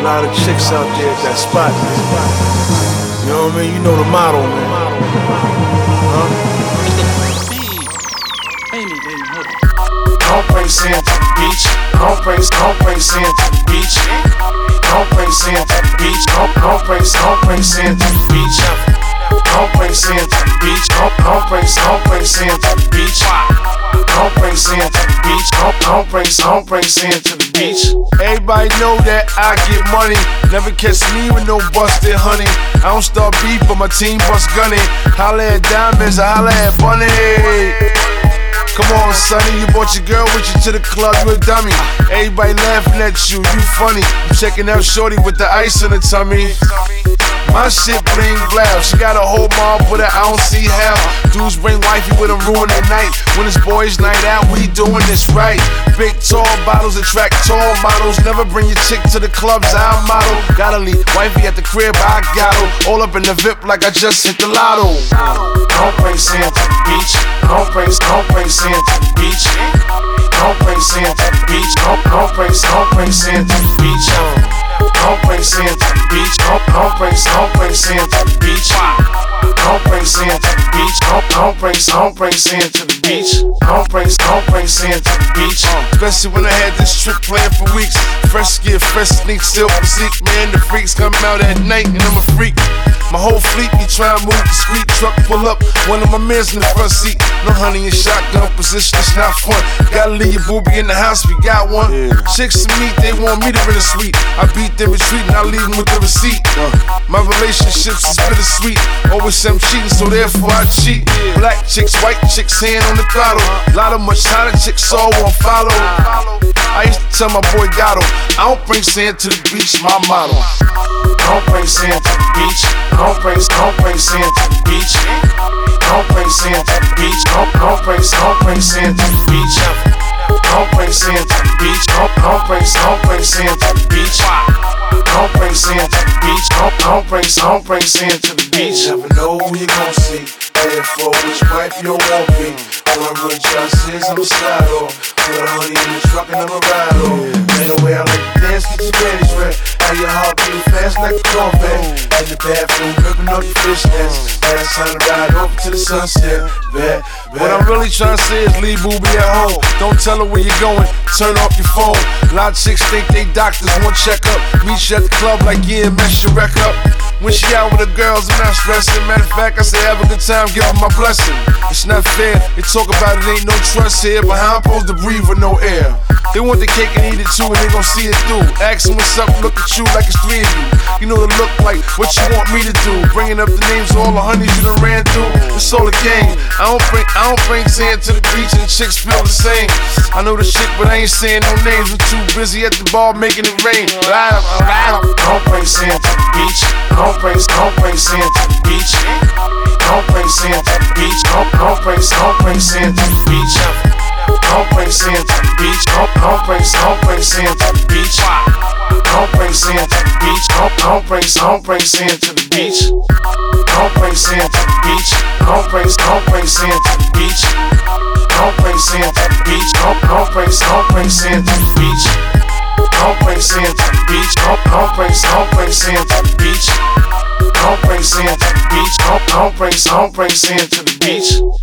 lot of chicks out there at that spot, man. You know what I mean? You know the motto, man. Huh? Don't bring sand to the beach. Don't bring sand to the beach. Don't bring sand to the beach. Don't bring sand to the beach. Don't bring sand to the beach. Don't bring sand to the beach. Don't bring sand to the beach. Don't bring sand to the beach. Everybody know that I get money. Never catch me with no busted honey. I don't start beef, but my team bust gunning. Holla at Diamonds, I holla at Bunny. Come on, sonny, you brought your girl with you to the club, you a dummy. Everybody laughing at you, you funny. I'm checking out shorty with the ice in her tummy. My shit bling blow. She got a whole mob, but I don't see how. Dudes bring wifey with them, ruin the night. When it's boys' night out, we doing this right. Big tall bottles attract tall models. Never bring your chick to the clubs, I model. Gotta leave wifey at the crib, I got her. All up in the VIP like I just hit the lotto. Don't bring sand to the beach. Don't bring sand to the beach. Don't bring sand to the beach. Don't bring sand to the beach. Don't bring sand to the beach. Don't bring sand to the beach. Don't bring sand to the beach. Don't bring sand to the beach. Don't bring sand to the beach. Especially when I had this trick playing for weeks. Fresh gear, fresh sneak, silk physique. Man, the freaks come out at night and I'm a freak. My whole fleet be trying to move the street. Truck pull up, one of my mans in the front seat. No honey and shotgun position, it's not fun. Gotta leave your boobie in the house, we got one. Chicks to meet, they want me to rent a suite. I beat their retreat and I leave them with the receipt. My relationships is bittersweet. Always I'm cheating, so therefore I cheat. Black chicks, white chicks, hand on the throttle. Lot of much hotter chicks, all won't follow. I used to tell my boy Gatto, I don't bring sand to the beach, my motto. Don't bring sand to the beach. Don't bring sand to the beach. Don't bring sand to the beach. Don't bring sand to the beach. Don't bring sand to the beach. Don't bring sand to the beach. Don't bring sand to the beach. Don't bring sand to the beach. Never know who you gon' see. Therefore, which wife you won't be. All I'm really trying to say is I'm a slide off. Put a honey in the truck and I'm a ride off. Man, the way I like to dance, get your panties wet. How your heart beating fast like a Corvette. In the bathroom, gripping up your fishnets. Last time to ride over to the sunset. Bet. What I'm really trying to say is leave boobie at home. Don't tell her where you're going, turn off your phone. A lot of chicks think they doctors, want checkup. Meet you at the club like yeah, mess your wreck up. When she out with the girls, I'm not stressing. Matter of fact, I say have a good time, give her my blessing. It's not fair, they talk about it, ain't no trust here. But how I'm supposed to breathe with no air? They want the cake and eat it too, and they gon' see it through. Ask them what's up, look at you like it's three of you. You know the look like what you want me to do. Bringing up the names of all the honeys you done ran through. It's all a game. I don't bring sand to the beach and chicks feel the same. I know the shit, but I ain't saying no names. I'm too busy at the bar making it rain. Don't bring sand to the beach. Don't bring sand to the beach. Don't bring sand to the beach. Don't bring sand to the beach. Don't bring sand to the beach. Don't bring sand to the beach. Don't bring sand to the beach. Don't bring sand to the beach. Don't bring sand to the beach. Don't bring sand to the beach. Don't bring sand to the beach. Don't bring sand to the beach. Don't bring sand to the beach. Don't bring sand to the beach. Don't bring sand to the beach. Don't bring sand to the beach.